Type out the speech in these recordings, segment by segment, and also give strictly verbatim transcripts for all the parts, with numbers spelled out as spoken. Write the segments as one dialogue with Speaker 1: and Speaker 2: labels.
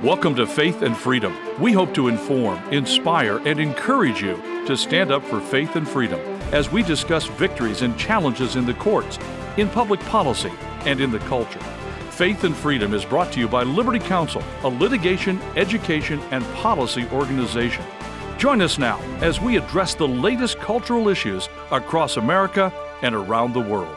Speaker 1: Welcome to Faith and Freedom. We hope to inform, inspire, and encourage you to stand up for faith and freedom as we discuss victories and challenges in the courts, in public policy, and in the culture. Faith and Freedom is brought to you by Liberty Counsel, a litigation, education, and policy organization. Join us now as we address the latest cultural issues across America and around the world.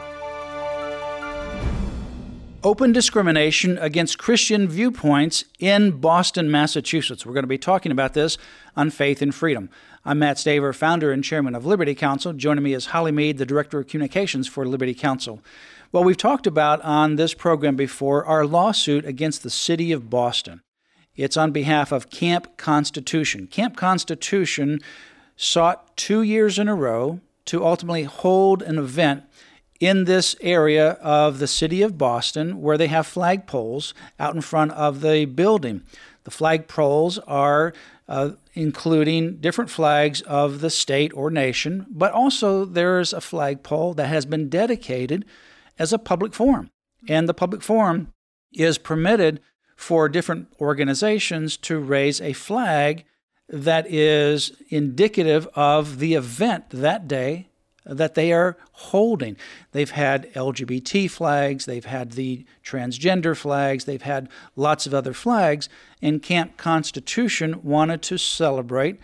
Speaker 2: Open discrimination against Christian viewpoints in Boston, Massachusetts. We're going to be talking about this on Faith and Freedom. I'm Matt Staver, founder and chairman of Liberty Counsel. Joining me is Holly Mead, the director of communications for Liberty Counsel. Well, we've talked about on this program before our lawsuit against the city of Boston. It's on behalf of Camp Constitution. Camp Constitution sought two years in a row to ultimately hold an event in this area of the city of Boston where they have flagpoles out in front of the building. The flagpoles are uh, including different flags of the state or nation, but also there's a flagpole that has been dedicated as a public forum. And the public forum is permitted for different organizations to raise a flag that is indicative of the event that day that they are holding. They've had L G B T flags, they've had the transgender flags, they've had lots of other flags, and Camp Constitution wanted to celebrate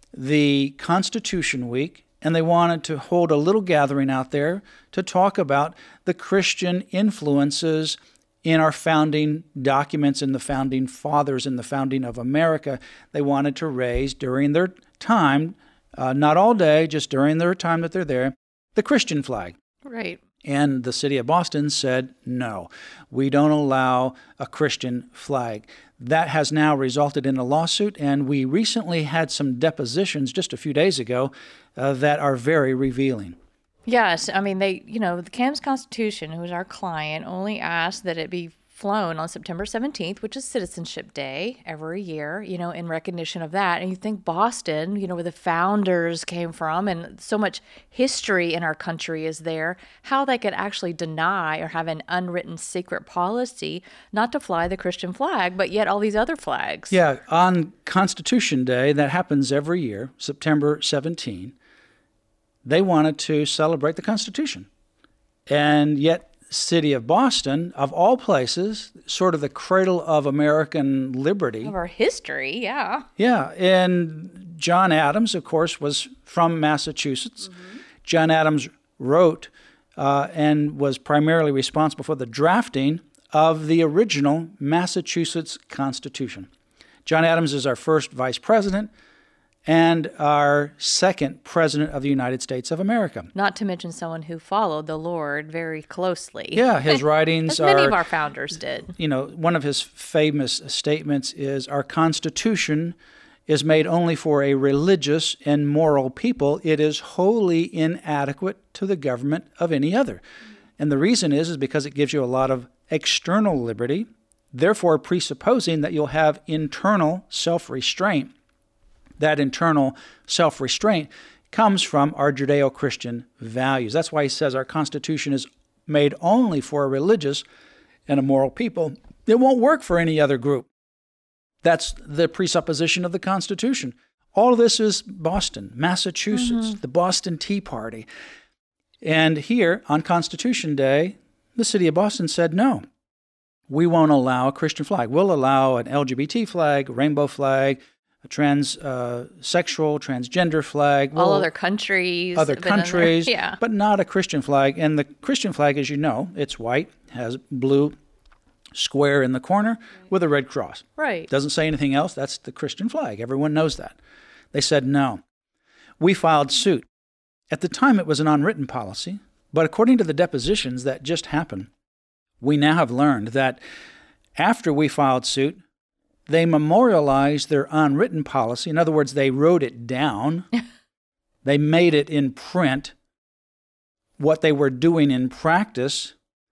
Speaker 2: the Constitution Week, and they wanted to hold a little gathering out there to talk about the Christian influences in our founding documents, in the founding fathers, in the founding of America. They wanted to raise during their time, Uh, not all day, just during their time that they're there, the Christian flag.
Speaker 3: Right.
Speaker 2: And the city of Boston said, no, we don't allow a Christian flag. That has now resulted in a lawsuit, and we recently had some depositions just a few days ago uh, that are very revealing.
Speaker 3: Yes. I mean, they, you know, the Camp Constitution, who is our client, only asked that it be flown on September seventeenth, which is Citizenship Day every year, you know, in recognition of that. And you think Boston, you know, where the founders came from and so much history in our country is there, how they could actually deny or have an unwritten secret policy not to fly the Christian flag, but yet all these other flags.
Speaker 2: Yeah, on Constitution Day, that happens every year, September seventeenth, they wanted to celebrate the Constitution. And yet city of Boston, of all places, sort of the cradle of American liberty.
Speaker 3: Of our history, yeah.
Speaker 2: Yeah, and John Adams, of course, was from Massachusetts. Mm-hmm. John Adams wrote uh, and was primarily responsible for the drafting of the original Massachusetts Constitution. John Adams is our first vice president and our second president of the United States of America.
Speaker 3: Not to mention someone who followed the Lord very closely.
Speaker 2: Yeah, his writings
Speaker 3: As
Speaker 2: are...
Speaker 3: many of our founders did.
Speaker 2: You know, one of his famous statements is, our Constitution is made only for a religious and moral people. It is wholly inadequate to the government of any other. And the reason is, is because it gives you a lot of external liberty, therefore presupposing that you'll have internal self-restraint. That internal self-restraint comes from our Judeo-Christian values. That's why he says our Constitution is made only for a religious and a moral people. It won't work for any other group. That's the presupposition of the Constitution. All of this is Boston, Massachusetts, mm-hmm. the Boston Tea Party. And here on Constitution Day, the city of Boston said, no, we won't allow a Christian flag. We'll allow an L G B T flag, a rainbow flag, a transsexual, uh, transgender flag.
Speaker 3: All well, other countries.
Speaker 2: Other countries,
Speaker 3: yeah.
Speaker 2: but not a Christian flag. And the Christian flag, as you know, it's white, has blue square in the corner right. with a red cross.
Speaker 3: Right.
Speaker 2: Doesn't say anything else. That's the Christian flag. Everyone knows that. They said no. We filed suit. At the time, it was an unwritten policy, but according to the depositions that just happened, we now have learned that after we filed suit, they memorialized their unwritten policy. In other words, they wrote it down. They made it in print, what they were doing in practice.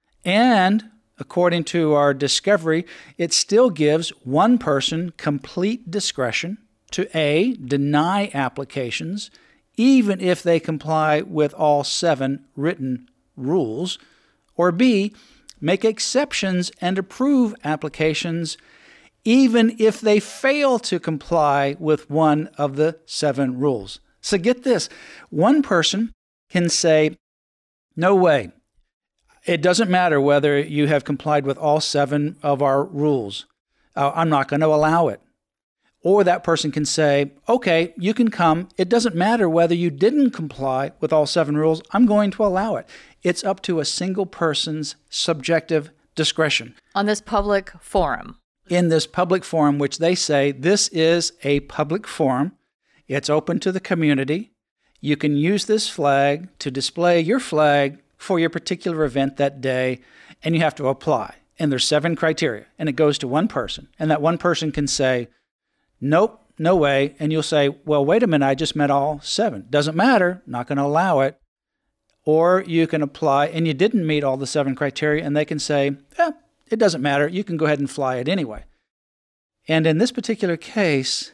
Speaker 2: And according to our discovery, it still gives one person complete discretion to A, deny applications, even if they comply with all seven written rules, or B, make exceptions and approve applications even if they fail to comply with one of the seven rules. So get this, one person can say, no way. It doesn't matter whether you have complied with all seven of our rules. Uh, I'm not going to allow it. Or that person can say, okay, you can come. It doesn't matter whether you didn't comply with all seven rules. I'm going to allow it. It's up to a single person's subjective discretion.
Speaker 3: On this public forum.
Speaker 2: In this public forum, which they say this is a public forum. It's open to the community. You can use this flag to display your flag for your particular event that day, and you have to apply. And there's seven criteria, and it goes to one person. And that one person can say, nope, no way. And you'll say, well, wait a minute, I just met all seven. Doesn't matter, not going to allow it. Or you can apply, and you didn't meet all the seven criteria, and they can say, eh, it doesn't matter, you can go ahead and fly it anyway. And in this particular case,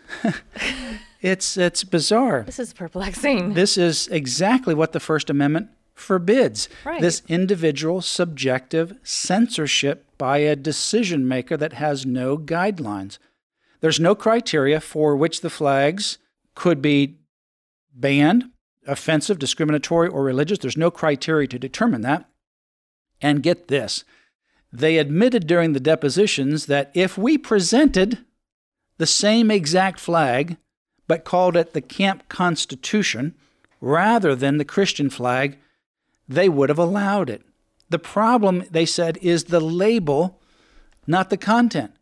Speaker 2: it's it's bizarre.
Speaker 3: This is perplexing.
Speaker 2: This is exactly what the First Amendment forbids.
Speaker 3: Right.
Speaker 2: This individual subjective censorship by a decision maker that has no guidelines. There's no criteria for which the flags could be banned, offensive, discriminatory, or religious. There's no criteria to determine that. And get this, they admitted during the depositions that if we presented the same exact flag, but called it the Camp Constitution rather than the Christian flag, they would have allowed it. The problem, they said, is the label, not the content.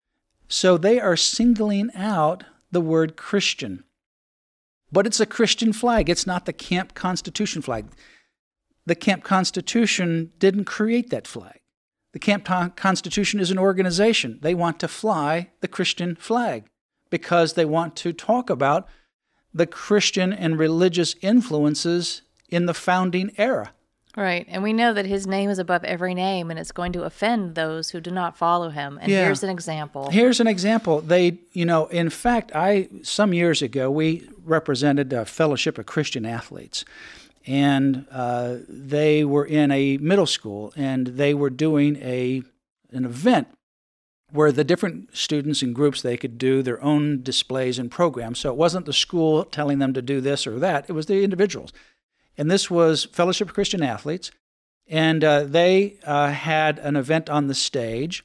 Speaker 2: So they are singling out the word Christian. But it's a Christian flag. It's not the Camp Constitution flag. The Camp Constitution didn't create that flag. The Camp Constitution is an organization. They want to fly the Christian flag because they want to talk about the Christian and religious influences in the founding era.
Speaker 3: Right. And we know that his name is above every name, and it's going to offend those who do not follow him. And
Speaker 2: yeah.
Speaker 3: here's an example.
Speaker 2: Here's an example. They, you know, in fact, I some years ago, we represented a Fellowship of Christian Athletes. And uh, they were in a middle school, and they were doing a an event where the different students and groups, they could do their own displays and programs. So it wasn't the school telling them to do this or that. It was the individuals. And this was Fellowship of Christian Athletes. And uh, they uh, had an event on the stage.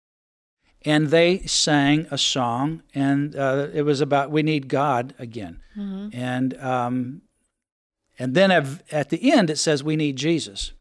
Speaker 2: And they sang a song. And uh, it was about, we need God again. Mm-hmm. And um, and then at the end, it says, we need Jesus.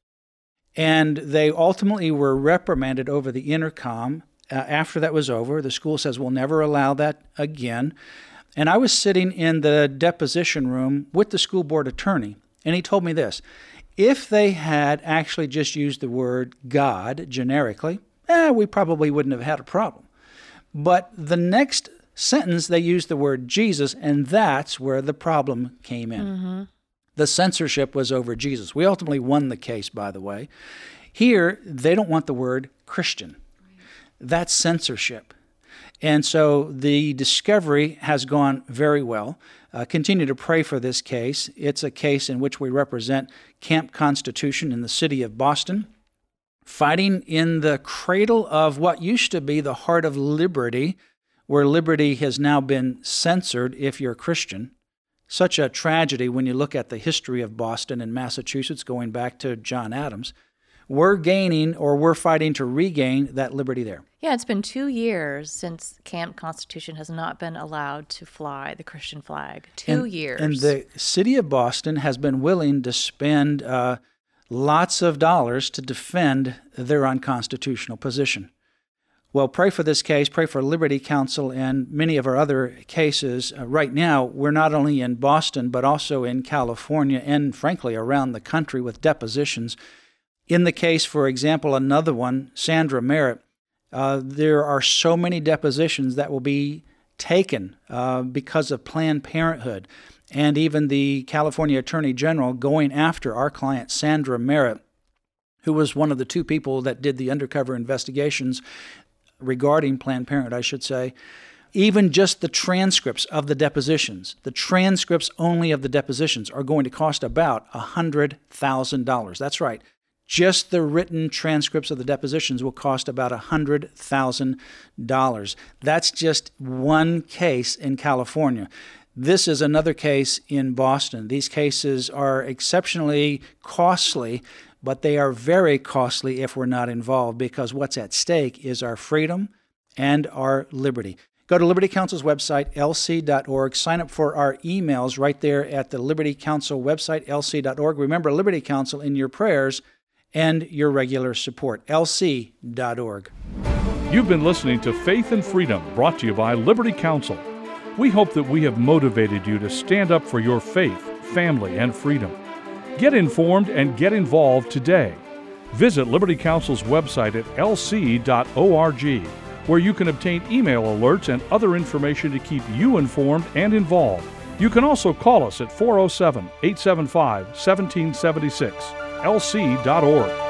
Speaker 2: And they ultimately were reprimanded over the intercom. Uh, after that was over, the school says, we'll never allow that again. And I was sitting in the deposition room with the school board attorney, and he told me this: if they had actually just used the word God generically, eh, we probably wouldn't have had a problem. But the next sentence, they used the word Jesus, and that's where the problem came in. Mm-hmm. The censorship was over Jesus. We ultimately won the case, by the way. Here, they don't want the word Christian. That's censorship. And so the discovery has gone very well. Uh, continue to pray for this case. It's a case in which we represent Camp Constitution in the city of Boston, fighting in the cradle of what used to be the heart of liberty, where liberty has now been censored if you're a Christian. Such a tragedy when you look at the history of Boston and Massachusetts going back to John Adams. We're gaining, or we're fighting to regain that liberty there.
Speaker 3: Yeah, it's been two years since Camp Constitution has not been allowed to fly the Christian flag. Two
Speaker 2: and,
Speaker 3: years.
Speaker 2: And the city of Boston has been willing to spend uh, lots of dollars to defend their unconstitutional position. Well, pray for this case, pray for Liberty Counsel and many of our other cases. Uh, right now, we're not only in Boston, but also in California and, frankly, around the country with depositions. In the case, for example, another one, Sandra Merritt, uh, there are so many depositions that will be taken uh, because of Planned Parenthood, and even the California Attorney General going after our client, Sandra Merritt, who was one of the two people that did the undercover investigations regarding Planned Parenthood, I should say. Even just the transcripts of the depositions, the transcripts only of the depositions are going to cost about one hundred thousand dollars. That's right. Just the written transcripts of the depositions will cost about one hundred thousand dollars. That's just one case in California. This is another case in Boston. These cases are exceptionally costly, but they are very costly if we're not involved, because what's at stake is our freedom and our liberty. Go to Liberty Counsel's website, L C dot org. Sign up for our emails right there at the Liberty Counsel website, L C dot org. Remember Liberty Counsel in your prayers and your regular support, L C dot org.
Speaker 1: You've been listening to Faith and Freedom, brought to you by Liberty Counsel. We hope that we have motivated you to stand up for your faith, family, and freedom. Get informed and get involved today. Visit Liberty Counsel's website at L C dot org, where you can obtain email alerts and other information to keep you informed and involved. You can also call us at four oh seven, eight seven five, one seven seven six, L C dot org.